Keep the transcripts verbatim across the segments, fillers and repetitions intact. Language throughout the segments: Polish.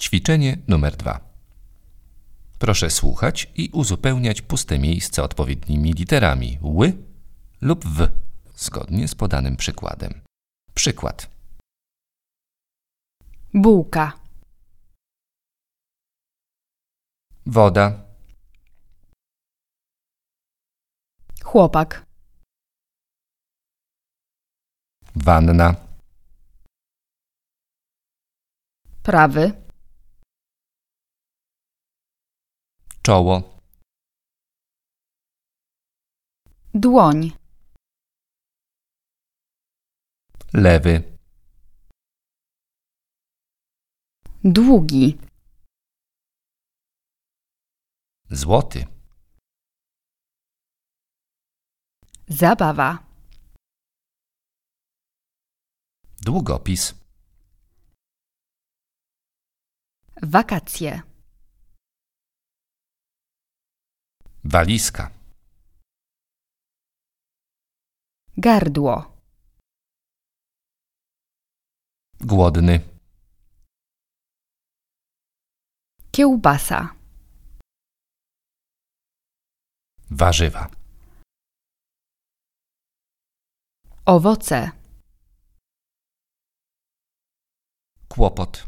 Ćwiczenie numer dwa. Proszę słuchać i uzupełniać puste miejsca odpowiednimi literami ły lub w, zgodnie z podanym przykładem. Przykład. Bułka. Woda. Chłopak. Wanna. Prawy. Czoło. Dłoń. Lewy. Długi. Złoty. Zabawa. Długopis. Wakacje. Walizka. Gardło. Głodny. Kiełbasa. Warzywa. Owoce. Kłopot.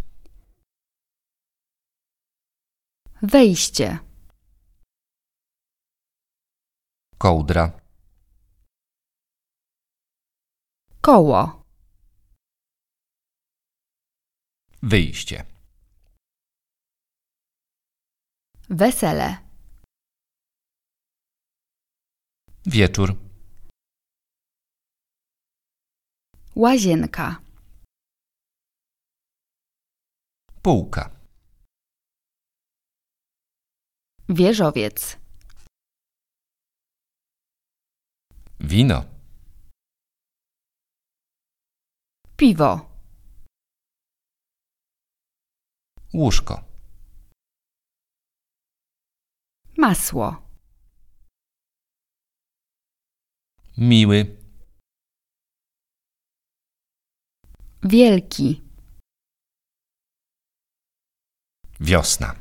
Wejście. Kołdra. Koło. Wyjście. Wesele. Wieczór. Łazienka. Półka. Wieżowiec. Wino. Piwo. Łóżko. Masło. Miły. Wielki. Wiosna.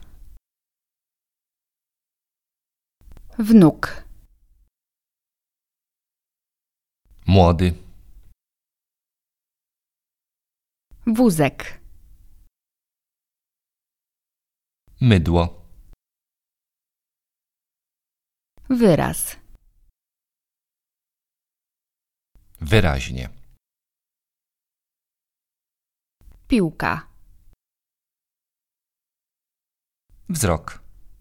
Wnuk. Młody. Wózek. Mydło. Wyraz. Wyraźnie. Piłka. Wzrok.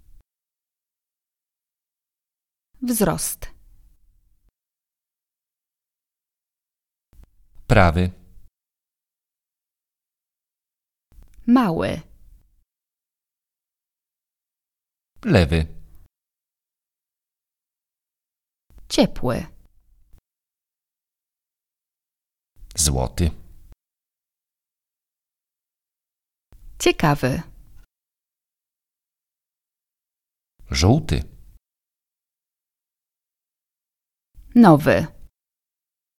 Wzrost. Prawy. Mały. Lewy. Ciepły. Złoty. Ciekawy. Żółty. Nowy.